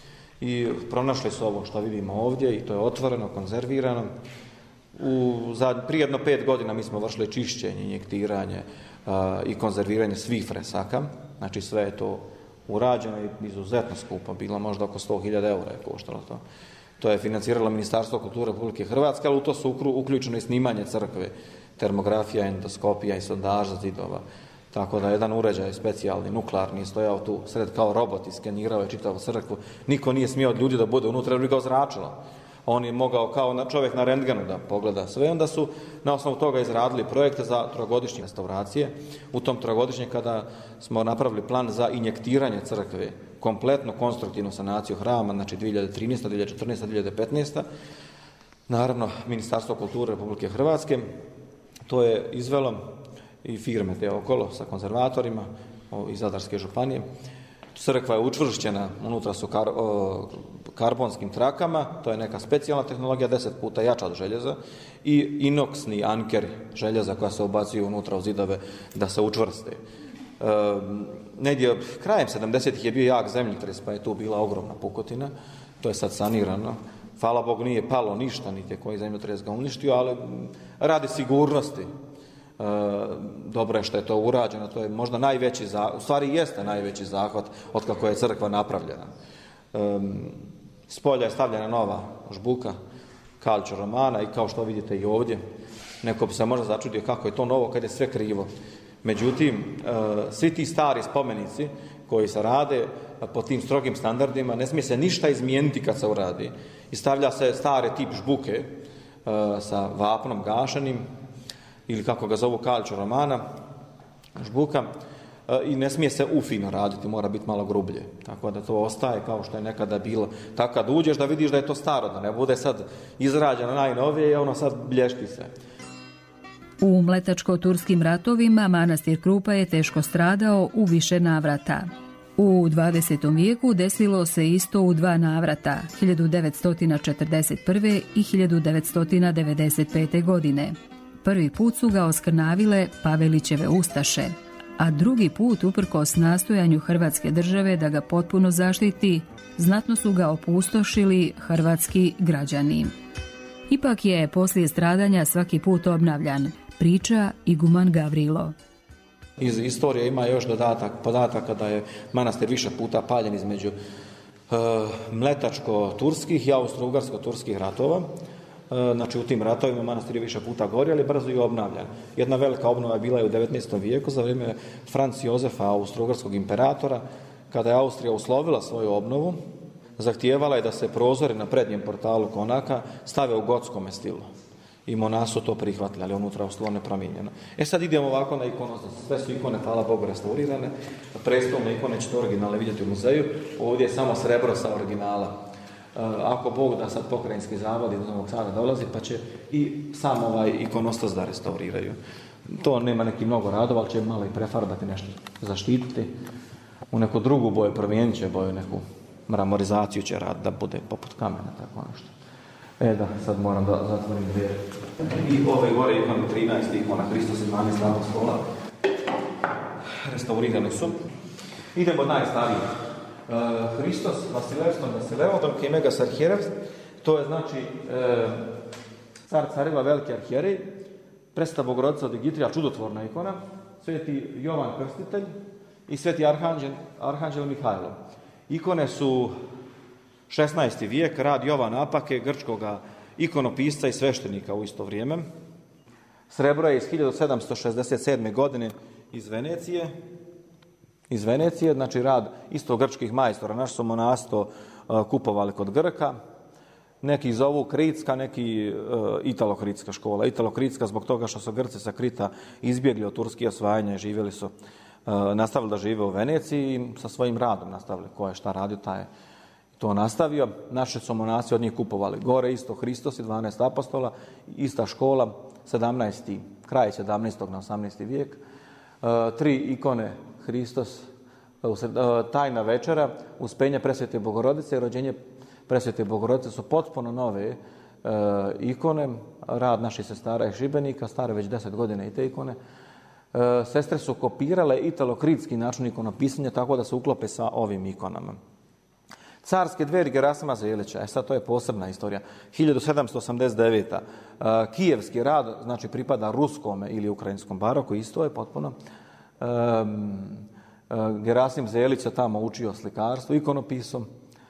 i pronašli su ovo što vidimo ovdje i to je otvoreno, konzervirano. U, za, prije jedno pet godina mi smo vršili čišćenje, injektiranje uh, i konzerviranje svih fresaka, znači sve je to urađeno i izuzetno skupo, bilo možda oko sto hiljada eura je koštalo to. To je financiralo Ministarstvo kulture Republike Hrvatske, ali u to su uključeno i snimanje crkve, termografija, endoskopija i sondaža zidova. Tako da jedan uređaj specijalni, nuklearni, stojao tu sred kao robot i skenirao je čitavu crkvu. Niko nije smio od ljudi da bude unutra, jer bi ga ozračilo. On je mogao kao na čovjek na rentgenu da pogleda sve. Onda su na osnovu toga izradili projekte za trogodišnje restauracije. U tom trogodišnje kada smo napravili plan za injektiranje crkve, kompletnu konstruktivnu sanaciju hrama, znači dvije hiljade trinaesta, dvije hiljade četrnaesta, dvije hiljade petnaesta. Naravno, Ministarstvo kulture Republike Hrvatske to je izvelo i firme te okolo sa konzervatorima iz Zadarske županije. Crkva je učvršćena, unutra su kar, o, karbonskim trakama, to je neka specijalna tehnologija, deset puta jača od željeza, i inoksni ankeri željeza koja se ubacuju unutra u zidove da se učvrste. E, negdje krajem sedamdesetih je bio jak zemljotres, pa je tu bila ogromna pukotina, to je sad sanirano. Hvala Bogu nije palo ništa, niti je koji zemljotres ga uništio, ali radi sigurnosti. E, dobro je što je to urađeno, to je možda najveći zahvat, u stvari jeste najveći zahvat od kako je crkva napravljena. E, s polja je stavljena nova žbuka, kalčo romana, i kao što vidite i ovdje, neko bi se možda začudio kako je to novo kad je sve krivo. Međutim, e, svi ti stari spomenici koji se rade po tim strogim standardima, ne smije se ništa izmijeniti kad se uradi. I stavlja se stari tip žbuke e, sa vapnom gašenim, ili kako ga zovu kalčo romana, žbuka, i ne smije se ufino raditi, mora biti malo grublje. Tako da to ostaje kao što je nekada bilo. Tako kad uđeš da vidiš da je to staro, da ne bude sad izrađeno najnovije i ono sad blješti se. U mletačko-turskim ratovima manastir Krupa je teško stradao u više navrata. U dvadesetom vijeku desilo se isto u dva navrata, hiljadu devetsto četrdeset prve. i hiljadu devetsto devedeset pete. godine. Prvi put su ga oskrnavile Pavelićeve ustaše, a drugi put, uprkos nastojanju Hrvatske države da ga potpuno zaštiti, znatno su ga opustošili hrvatski građani. Ipak je poslije stradanja svaki put obnavljan, priča iguman Gavrilo. Iz istorije ima još dodatak, podataka da je manastir više puta paljen između e, mletačko-turskih i austro-ugarsko-turskih ratova. Znači u tim ratovima manastir je više puta gorio, ali brzo i obnavljan. Jedna velika obnova je bila i u devetnaestom vijeku za vrijeme Franca Jozefa, austro-ugarskog imperatora, kada je Austrija uslovila svoju obnovu, zahtijevala je da se prozori na prednjem portalu konaka stave u gotskome stilu. I monasi su to prihvatili, ali unutra je nepromijenjeno. E sad idemo ovako na ikonostas. Sve su ikone, hvala Bogu, restaurirane. Prestolne ikone ćete originalne vidjeti u muzeju. Ovdje je samo srebro sa originala. Ako Bog da sad pokrajinski zavod iz Novog Sada dolazi, pa će i sam ovaj ikonostas da restauriraju. To nema neki mnogo radova, ali će malo i prefarbati nešto, zaštititi. U neku drugu boju, promijenit će boju, neku mramorizaciju će rad da bude poput kamena, tako nešto. E da, sad moram da zatvorim dvije. I ove gore ikone trinaest ikona, Hristos i dvanaest apostola. Restaurirani su. Idemo od najstarijih. Uh, Hristos, Vasilevston, Vasilevon, Dom Megas arhijerevs, to je znači uh, car careva, veliki arhijerej, Presveta Bogorodica od Digitrija, čudotvorna ikona, Sveti Jovan Krstitelj i Sveti Arhanđel, Arhanđel Mihajlo. Ikone su šesnaesti vijek, rad Jovana Apake, grčkoga ikonopisca i sveštenika u isto vrijeme. Srebro je iz hiljadu sedamsto šezdeset sedme. godine iz Venecije, iz Venecije, znači rad isto grčkih majstora. Naši su monasi to uh, kupovali kod Grka. Neki zovu Kritska, neki uh, Italokritska škola. Italokritska zbog toga što su Grci sa Krita izbjegli od turskih osvajanja i živjeli su, uh, nastavili da žive u Veneciji i sa svojim radom nastavili. Ko je šta radio, taj je to nastavio. Naši su monasi od njih kupovali. Gore isto Hristos i dvanaest apostola, ista škola, sedamnaesti kraj sedamnaestog na osamnaesti vijek. Uh, tri ikone Hristos, tajna večera, uspenje Presvete Bogorodice i rođenje Presvete Bogorodice su potpuno nove e, ikone. Rad naših sestara iz Šibenika, stare već deset godina i te ikone. E, sestre su kopirale italokritski način ikonopisanja tako da se uklope sa ovim ikonama. Carske dveri Gerasima Zelića, e sad to je posebna istorija. hiljadu sedamsto osamdeset deveta. Uh, Kijevski rad, znači pripada ruskome ili ukrajinskom baroku, isto je potpuno. Um, uh, Gerasim Zelić se tamo učio slikarstvo, ikonopisom.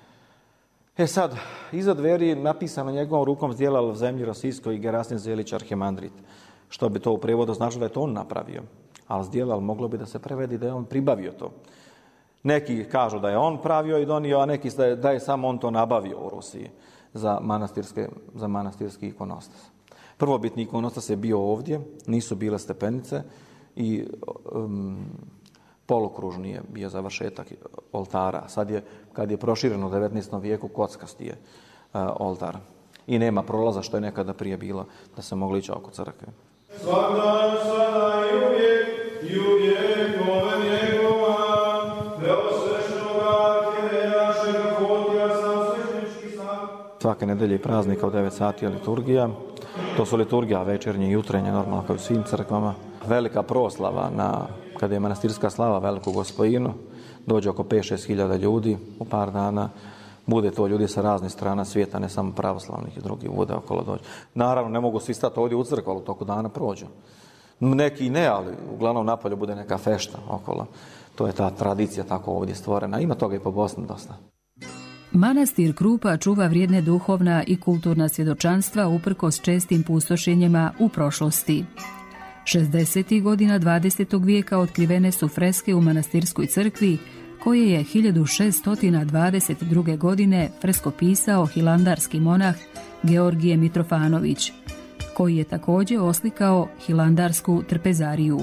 E sad, iza dveri napisano njegovom rukom zdjelal v zemlji Rosijskoj Gerasim Zelić Arhimandrit. Što bi to u prijevodu značilo da je to on napravio. Ali zdjelal moglo bi da se prevedi da je on pribavio to. Neki kažu da je on pravio i donio, a neki da je, da je samo on to nabavio u Rusiji za, manastirske, za manastirski ikonostas. Prvobitni ikonostas je bio ovdje, nisu bile stepenice i um, polukružni je bio završetak oltara. Sad je, kad je prošireno u devetnaestom vijeku, kockasti je uh, oltar. I nema prolaza, što je nekada prije bilo, da se mogli ići oko crkve. Svak dan, sada i uvijek, i uvijek, ove njegova, preosvešnoga arhijereja, Šegafotija, sam svešnički sam. Svake nedelje i praznika u devet sati je liturgija. To su liturgija večernje i jutrenje, normalno kao u svim crkvama. Velika proslava, na, kada je manastirska slava Veliku Gospojinu, dođe oko pet do šest hiljada ljudi u par dana. Bude to ljudi sa raznih strana svijeta, ne samo pravoslavnih i drugih, bude okolo dođe. Naravno, ne mogu svi stati ovdje u crkvu, ali u toku dana prođu. Neki ne, ali uglavnom napolju bude neka fešta okolo. To je ta tradicija tako ovdje stvorena. Ima toga i po Bosni dosta. Manastir Krupa čuva vrijedne duhovna i kulturna svjedočanstva uprkos čestim pustošenjima u prošlosti. šezdesetih godina dvadesetog vijeka otkrivene su freske u manastirskoj crkvi, koje je hiljadu šeststo dvadeset druge. godine freskopisao hilandarski monah Georgije Mitrofanović, koji je također oslikao hilandarsku trpezariju.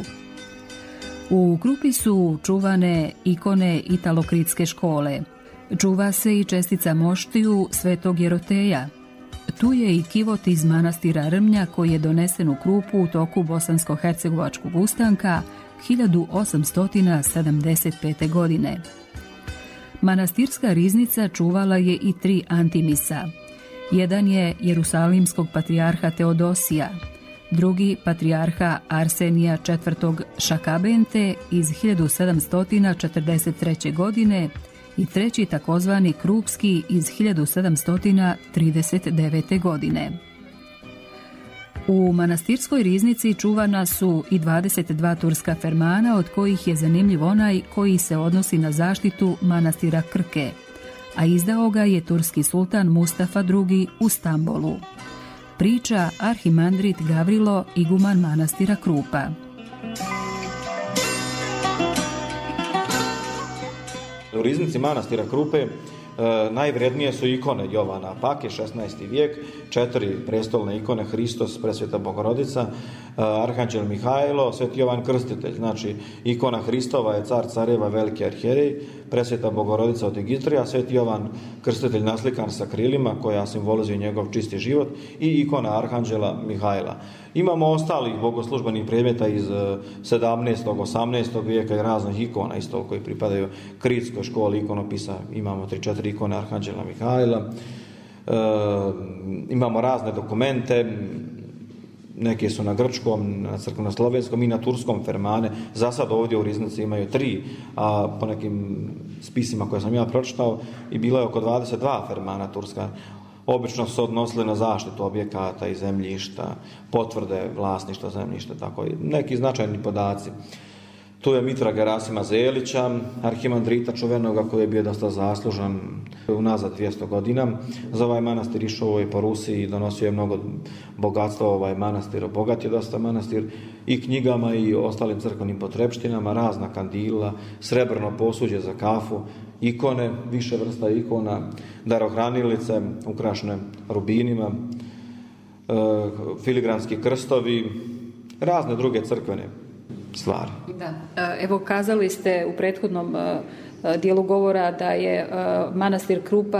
U Krupi su čuvane ikone italokritske škole. Čuva se i čestica moštiju Svetog Jeroteja. Tu je i kivot iz manastira Rmnja koji je donesen u Krupu u toku bosansko-hercegovačkog ustanka hiljadu osamsto sedamdeset pete. godine. Manastirska riznica čuvala je i tri antimisa. Jedan je Jerusalimskog patrijarha Teodosija, drugi patrijarha Arsenija četvrtog. Šakabente iz hiljadu sedamsto četrdeset treće. godine i treći takozvani Krupski iz hiljadu sedamsto trideset devete. godine. U manastirskoj riznici čuvana su i dvadeset dva turska fermana, od kojih je zanimljiv onaj koji se odnosi na zaštitu manastira Krke, a izdao ga je turski sultan Mustafa drugi. u Stambolu. Priča arhimandrit Gavrilo, iguman manastira Krupa. U riznici manastira Krupe e, najvrednije su ikone Jovana Pake, šesnaesti vijek, četiri prestolne ikone, Hristos, Presveta Bogorodica, e, Arhanđel Mihajlo, Sveti Jovan Krstitelj. Znači, ikona Hristova je car careva, veliki arhijerej, Presveta Bogorodica od Egitrija, Sveti Jovan Krstitelj naslikan sa krilima koja simbolizuje njegov čisti život i ikona Arhanđela Mihajla. Imamo ostalih bogoslužbenih predmeta iz sedamnaestog. osamnaestog. vijeka i raznih ikona isto koji pripadaju Kritskoj školi ikonopisa. Imamo tri četiri ikone Arhanđela Mihajla. E, imamo razne dokumente, neke su na grčkom, na crkveno-slovenskom i na turskom fermane. Za sad ovdje u riznici imaju tri, a po nekim spisima koje sam ja pročitao i bilo je oko dvadeset dva fermana turska. Obično su odnosili na zaštitu objekata i zemljišta, potvrde vlasništva zemljišta, tako i neki značajni podaci. Tu je mitra Gerasima Zelića, arhimandrita čuvenoga koji je bio dosta zaslužan unazad dvjesto godina. Za ovaj manastir išao je po Rusiji i donosio je mnogo bogatstva ovaj manastir, obogat je dosta manastir i knjigama i ostalim crkvenim potrepštinama, razna kandila, srebrno posuđe za kafu, ikone, više vrsta ikona, darohranilice ukrašene rubinima, e, filigranski krstovi, razne druge crkvene stvari. Da. Evo, kazali ste u prethodnom dijelu govora da je manastir Krupa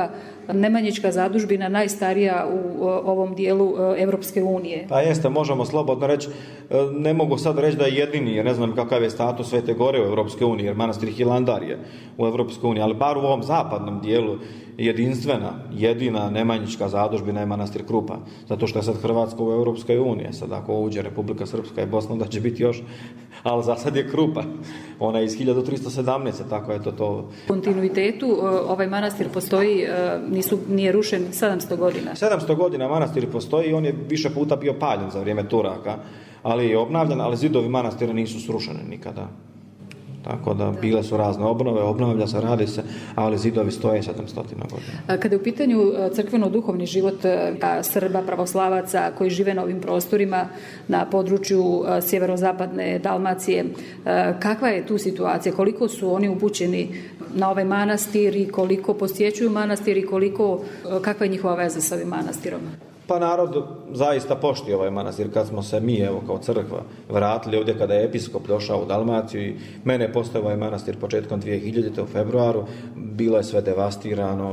Nemanjićka zadužbina najstarija u ovom dijelu Evropske unije. Pa jeste, možemo slobodno reći, ne mogu sad reći da je jedini, jer ne znam kakav je status Svete Gore u Evropskoj uniji, jer manastir Hilandar je u Evropskoj uniji, ali bar u ovom zapadnom dijelu jedinstvena, jedina nemanjićka zadužbina je manastir Krupa, zato što je sad Hrvatska u Evropskoj uniji, sad ako uđe Republika Srpska i Bosna, da će biti još, ali za sad je Krupa, ona je iz hiljadu tristo sedamnaeste, tako je to to. U kontinuitetu ovaj manastir postoji, nisu, nije rušen sedamsto godina. sedamsto godina manastir postoji i on je više puta bio paljen za vrijeme Turaka, ali je obnavljan, ali zidovi manastira nisu srušeni nikada. Tako da bile su razne obnove, obnavlja se, radi se, ali zidovi stoje sedamsto godina. Kada je u pitanju crkveno-duhovni život Srba, pravoslavaca koji žive na ovim prostorima na području sjeverozapadne Dalmacije, kakva je tu situacija? Koliko su oni upućeni na ovaj manastir i koliko posjećuju manastir i koliko, kakva je njihova veza sa ovim manastirom? Pa narod zaista poštuje ovaj manastir. Kad smo se mi, evo, kao crkva vratili ovdje, kada je episkop došao u Dalmaciju i mene je postao ovaj manastir početkom dvije hiljadite u februaru, bilo je sve devastirano,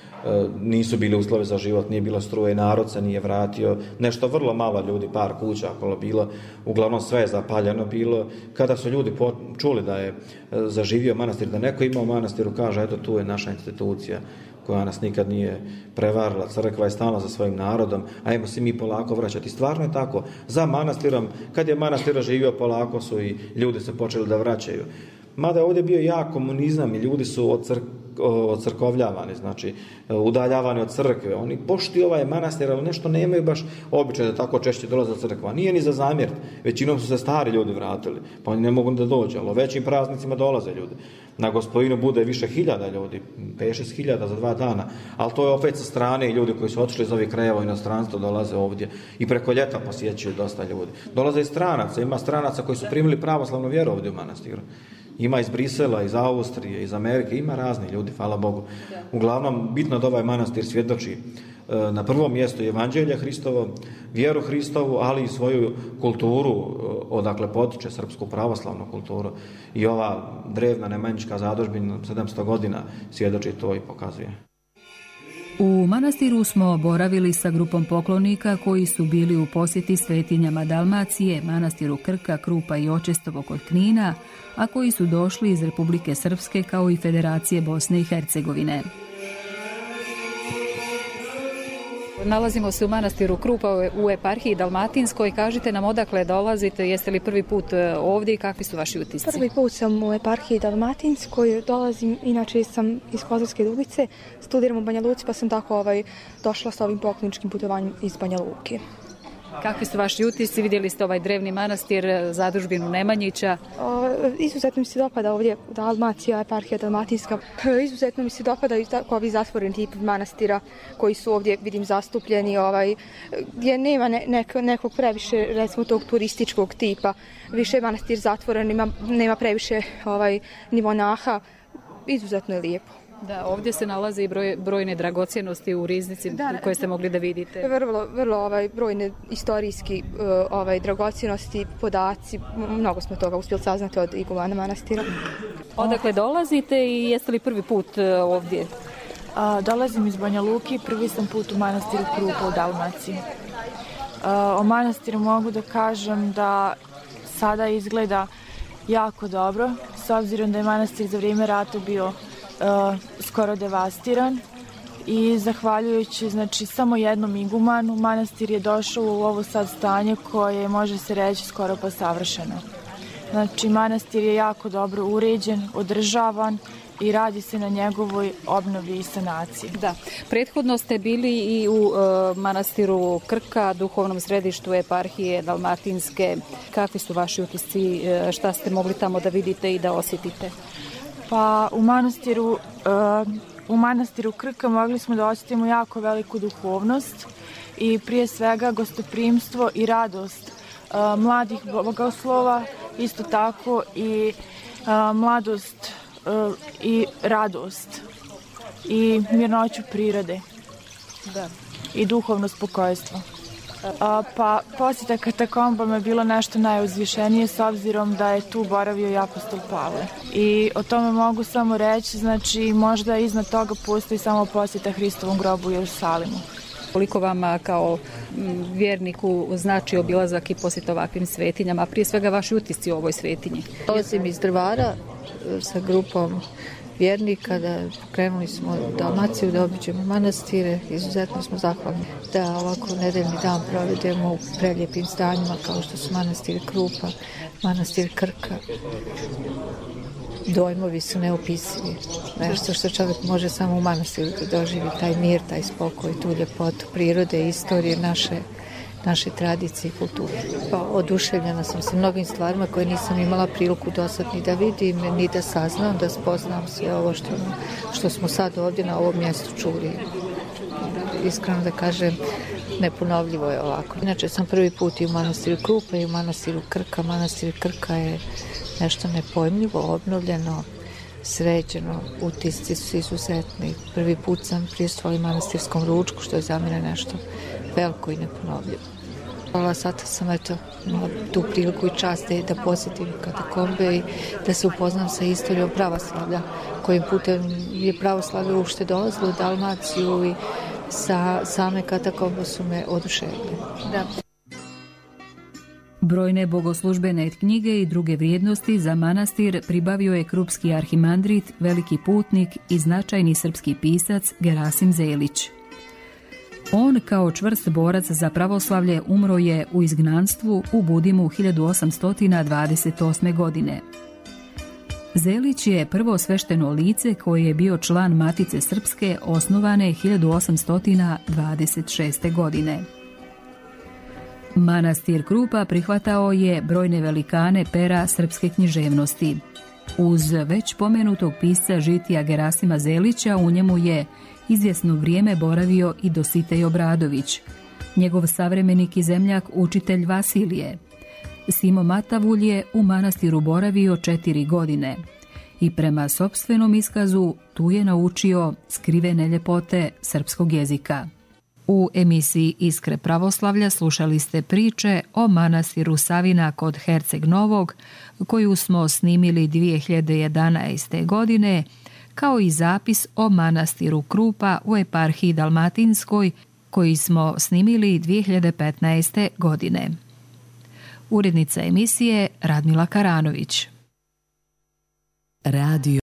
nisu bili uslovi za život, nije bilo struje, narod se nije vratio, nešto vrlo malo ljudi, par kuća okolo bilo, uglavnom sve je zapaljeno bilo. Kada su ljudi čuli da je zaživio manastir, da neko ima u manastiru, kaže, eto, tu je naša institucija koja nas nikad nije prevarila, crkva je stalno za svojim narodom, ajmo se mi polako vraćati. Stvarno je tako. Za manastirom, kad je manastir živio, polako su i ljudi se počeli da vraćaju. Mada je ovdje bio jak komunizam i ljudi su ocrk, ocrkovljavani, znači udaljavani od crkve. Oni poštuju ovaj manastir, ali nešto nemaju baš običaj da tako češće dolaze od crkva. Nije ni za zamjert. Većinom su se stari ljudi vratili, pa oni ne mogu da dođu, ali u većim praznicima dolaze ljudi. Na Gospojinu bude više hiljada ljudi, pet šest hiljada za dva dana, ali to je opet sa strane i ljudi koji su otišli iz ovih krajeva u inostranstvo dolaze ovdje i preko ljeta posjećuju dosta ljudi. Dolaze i stranaca, ima stranaca koji su primili pravoslavnu vjeru ovdje u manastiru. Ima iz Brisela, iz Austrije, iz Amerike, ima razni ljudi, hvala Bogu. Uglavnom, bitno da ovaj manastir svjedoči na prvom mjestu Evanđelje Hristovo, vjeru Hristovu, ali i svoju kulturu, odakle potiče srpsku pravoslavnu kulturu. I ova drevna nemanjićka zadužbina sedamsto godina svjedoči to i pokazuje. U manastiru smo boravili sa grupom poklonika koji su bili u posjeti svetinjama Dalmacije, manastiru Krka, Krupa i Očestovo kod Knina, a koji su došli iz Republike Srpske kao i Federacije Bosne i Hercegovine. Nalazimo se u manastiru Krupa u eparhiji Dalmatinskoj. Kažite nam odakle dolazite, jeste li prvi put ovdje i kakvi su vaši utisci? Prvi put sam u eparhiji Dalmatinskoj, dolazim, inače sam iz Kozarske Dubice, studiram u Banja Luci pa sam tako ovaj, došla sa ovim pokloničkim putovanjem iz Banja Luke. Kakvi su vaši utisci? Vidjeli ste ovaj drevni manastir, zadužbinu Nemanjića. O, izuzetno mi se dopada ovdje Dalmacija, eparhija Dalmatinska. Izuzetno mi se dopada i tako ovi zatvoreni tip manastira koji su ovdje, vidim, zastupljeni, ovaj, gdje nema ne, neko, nekog previše, recimo, tog turističkog tipa. Više je manastir zatvoren, nema, nema previše ovaj, ni monaha. Izuzetno je lijepo. Da, ovdje se nalaze i broj, brojne dragocjenosti u riznici da, koje ste mogli da vidite. Vrlo, vrlo ovaj, brojne istorijski ovaj, dragocjenosti, podaci, mnogo smo toga uspjeli saznati od igumana manastira. Odakle dolazite i jeste li prvi put ovdje? A, dolazim iz Banja Luki, prvi sam put u manastiru Krupa u Dalmaciji. A, o manastiru mogu da kažem da sada izgleda jako dobro, s obzirom da je manastir za vrijeme rata bio Uh, skoro devastiran i zahvaljujući znači samo jednom igumanu manastir je došao u ovo sad stanje koje može se reći skoro pa savršeno. Znači manastir je jako dobro uređen, održavan i radi se na njegovoj obnovi i sanaciji. Da, prethodno ste bili i u uh, manastiru Krka, duhovnom središtu eparhije Dalmatinske. Kakvi su vaši utisci, uh, šta ste mogli tamo da vidite i da osjetite? Pa u manastiru, uh, u manastiru Krka mogli smo da osjetimo jako veliku duhovnost i prije svega gostoprimstvo i radost uh, mladih bogoslova, isto tako i uh, mladost uh, i radost i mirnoću prirode. Da. I duhovno spokojstvo. A, pa posjeta katakombama je bilo nešto najuzvišenije s obzirom da je tu boravio i apostol Pavle. I o tome mogu samo reći, znači možda iznad toga postoji samo posjeta Hristovom grobu u Jerusalimu. Koliko vama kao vjerniku znači obilazak i posjet ovakvim svetinjama, a prije svega vaši utisci u ovoj svetinji? Dolazim iz Drvara sa grupom vjernika, da krenuli smo Dalmaciju da obiđemo manastire, izuzetno smo zahvalni da ovako nedeljni dan provedemo u prelijepim zdanjima kao što su manastir Krupa, manastir Krka. Dojmovi su neopisivi, nešto što čovjek može samo u manastiru da doživi, taj mir, taj spokoj, tu ljepotu prirode, istorije naše, naše tradicije i kulture. Pa oduševljena sam sa mnogim stvarima koje nisam imala priliku do sad ni da vidim, ni da saznam, da spoznam sve ovo što, što smo sad ovdje na ovom mjestu čuli. Iskreno da kažem, neponovljivo je ovako. Inače sam prvi put i u manastiru Krupa i u manastiru Krka. Manastir Krka je nešto nepojmljivo, obnovljeno, sređeno, utisci su izuzetni. Prvi put sam prisustvovali manastirskom ručku, što je za mene nešto veliko i neponovljivo. Hvala, sada sam eto imala tu priliku i čast da posjetim katakombe i da se upoznam sa istorijom pravoslavlja, kojim putem je pravoslavlje uopšte dolazilo u Dalmaciju i sa same katakombe su me oduševile. Da. Brojne bogoslužbene knjige i druge vrijednosti za manastir pribavio je krupski arhimandrit, veliki putnik i značajni srpski pisac Gerasim Zelić. On kao čvrst borac za pravoslavlje umro je u izgnanstvu u Budimu hiljadu osamsto dvadeset osme. godine. Zelić je prvo svešteno lice koje je bio član Matice Srpske osnovane hiljadu osamsto dvadeset šeste. godine. Manastir Krupa prihvatao je brojne velikane pera srpske književnosti. Uz već pomenutog pisca žitija Gerasima Zelića u njemu je izvjesno vrijeme boravio i Dositej Obradović, njegov savremenik i zemljak učitelj Vasilije. Simo Matavulj je u manastiru boravio četiri godine i prema sopstvenom iskazu tu je naučio skrivene ljepote srpskog jezika. U emisiji Iskre pravoslavlja slušali ste priče o manastiru Savina kod Herceg Novog, koju smo snimili dvije hiljade jedanaeste. godine, kao i zapis o manastiru Krupa u eparhiji Dalmatinskoj, koji smo snimili dvije hiljade petnaeste. godine. Urednica emisije Radmila Karanović. Radio